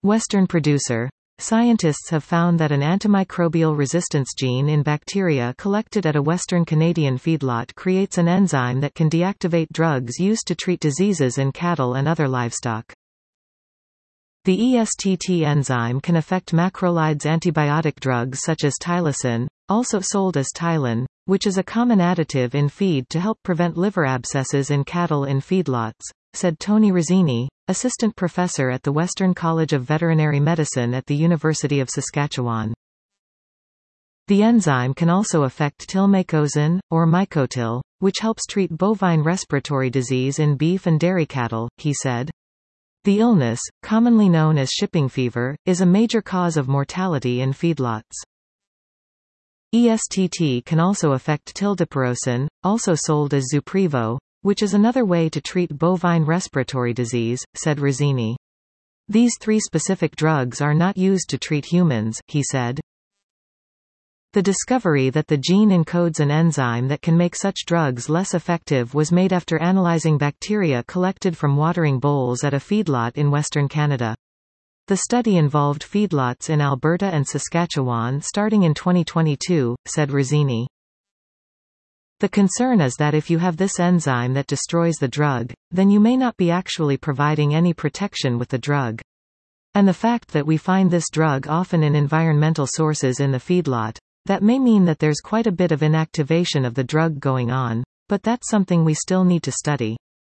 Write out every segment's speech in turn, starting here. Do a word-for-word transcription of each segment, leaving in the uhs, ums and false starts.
Western producer. Scientists have found that an antimicrobial resistance gene in bacteria collected at a Western Canadian feedlot creates an enzyme that can deactivate drugs used to treat diseases in cattle and other livestock. The E S T T enzyme can affect macrolides antibiotic drugs such as tylosin, also sold as Tylan, which is a common additive in feed to help prevent liver abscesses in cattle in feedlots, said Tony Rizzini, assistant professor at the Western College of Veterinary Medicine at the University of Saskatchewan. The enzyme can also affect tilmacosin, or mycotil, which helps treat bovine respiratory disease in beef and dairy cattle, he said. The illness, commonly known as shipping fever, is a major cause of mortality in feedlots. E S T T can also affect tildaperosin, also sold as Zuprevo, which is another way to treat bovine respiratory disease, said Rizzini. These three specific drugs are not used to treat humans, he said. The discovery that the gene encodes an enzyme that can make such drugs less effective was made after analyzing bacteria collected from watering bowls at a feedlot in Western Canada. The study involved feedlots in Alberta and Saskatchewan starting in twenty twenty-two, said Rizzini. The concern is that if you have this enzyme that destroys the drug, then you may not be actually providing any protection with the drug. And the fact that we find this drug often in environmental sources in the feedlot, that may mean that there's quite a bit of inactivation of the drug going on, but that's something we still need to study.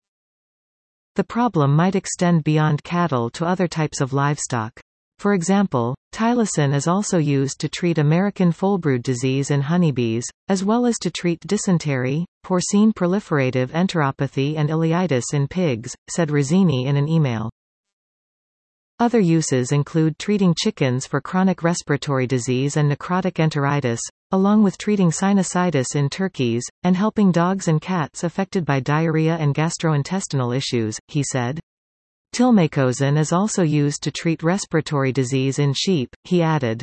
The problem might extend beyond cattle to other types of livestock. For example, tylosin is also used to treat American foulbrood disease in honeybees, as well as to treat dysentery, porcine proliferative enteropathy and ileitis in pigs, said Rizzini in an email. Other uses include treating chickens for chronic respiratory disease and necrotic enteritis, along with treating sinusitis in turkeys, and helping dogs and cats affected by diarrhea and gastrointestinal issues, he said. Tilmacosin is also used to treat respiratory disease in sheep, he added.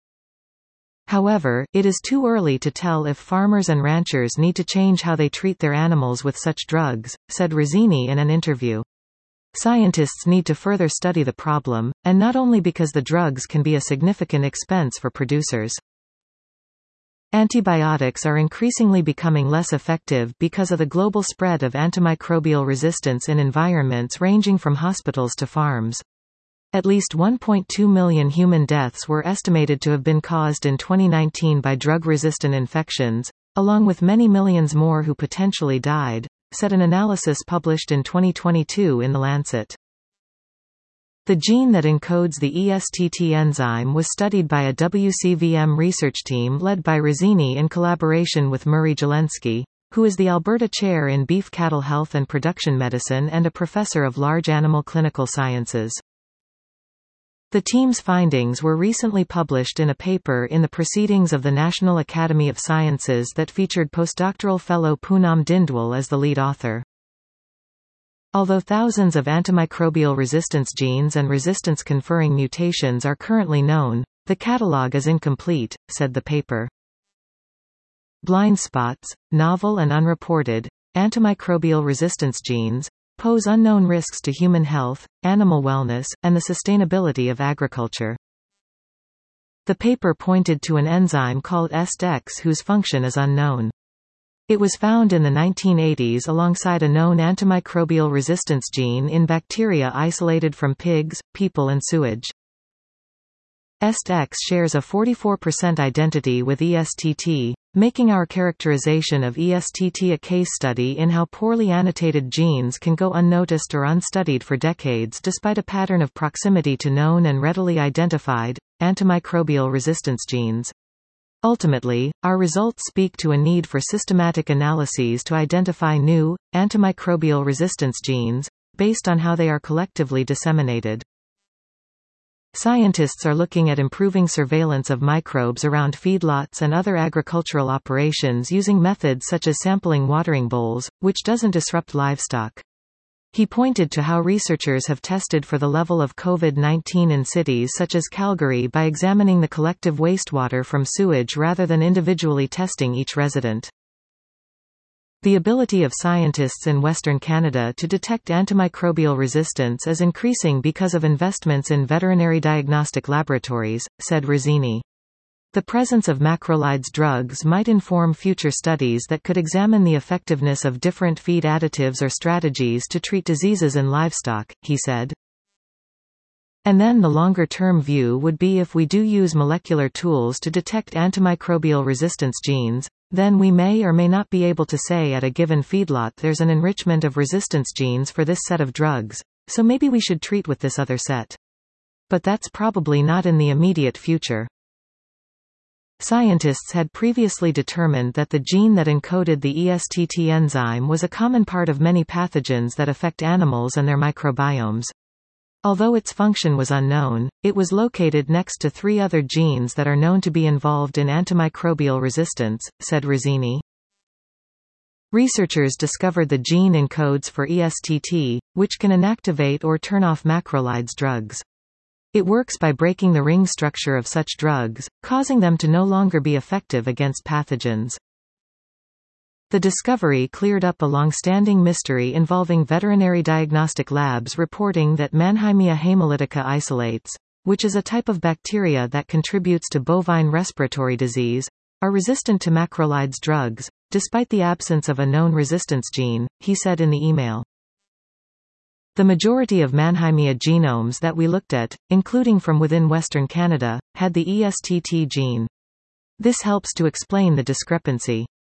However, it is too early to tell if farmers and ranchers need to change how they treat their animals with such drugs, said Rizzini in an interview. Scientists need to further study the problem, and not only because the drugs can be a significant expense for producers. Antibiotics are increasingly becoming less effective because of the global spread of antimicrobial resistance in environments ranging from hospitals to farms. At least one point two million human deaths were estimated to have been caused in twenty nineteen by drug-resistant infections, along with many millions more who potentially died, said an analysis published in twenty twenty-two in The Lancet. The gene that encodes the E S T T enzyme was studied by a W C V M research team led by Rizzini in collaboration with Murray Jelensky, who is the Alberta Chair in Beef Cattle Health and Production Medicine and a professor of large animal clinical sciences. The team's findings were recently published in a paper in the Proceedings of the National Academy of Sciences that featured postdoctoral fellow Poonam Dindwal as the lead author. Although thousands of antimicrobial resistance genes and resistance-conferring mutations are currently known, the catalogue is incomplete, said the paper. Blind spots, novel and unreported, antimicrobial resistance genes, pose unknown risks to human health, animal wellness, and the sustainability of agriculture. The paper pointed to an enzyme called S T X whose function is unknown. It was found in the nineteen eighties alongside a known antimicrobial resistance gene in bacteria isolated from pigs, people and sewage. S T X shares a forty-four percent identity with E S T T, making our characterization of E S T T a case study in how poorly annotated genes can go unnoticed or unstudied for decades despite a pattern of proximity to known and readily identified, antimicrobial resistance genes. Ultimately, our results speak to a need for systematic analyses to identify new, antimicrobial resistance genes, based on how they are collectively disseminated. Scientists are looking at improving surveillance of microbes around feedlots and other agricultural operations using methods such as sampling watering bowls, which doesn't disrupt livestock. He pointed to how researchers have tested for the level of COVID nineteen in cities such as Calgary by examining the collective wastewater from sewage rather than individually testing each resident. The ability of scientists in Western Canada to detect antimicrobial resistance is increasing because of investments in veterinary diagnostic laboratories, said Rizzini. The presence of macrolides drugs might inform future studies that could examine the effectiveness of different feed additives or strategies to treat diseases in livestock, he said. And then the longer-term view would be if we do use molecular tools to detect antimicrobial resistance genes, then we may or may not be able to say at a given feedlot there's an enrichment of resistance genes for this set of drugs, so maybe we should treat with this other set. But that's probably not in the immediate future. Scientists had previously determined that the gene that encoded the E S T T enzyme was a common part of many pathogens that affect animals and their microbiomes. Although its function was unknown, it was located next to three other genes that are known to be involved in antimicrobial resistance, said Rizzini. Researchers discovered the gene encodes for E S T T, which can inactivate or turn off macrolides drugs. It works by breaking the ring structure of such drugs, causing them to no longer be effective against pathogens. The discovery cleared up a long-standing mystery involving veterinary diagnostic labs reporting that Mannheimia haemolytica isolates, which is a type of bacteria that contributes to bovine respiratory disease, are resistant to macrolides drugs, despite the absence of a known resistance gene, he said in the email. The majority of Mannheimia genomes that we looked at, including from within Western Canada, had the E S T T gene. This helps to explain the discrepancy.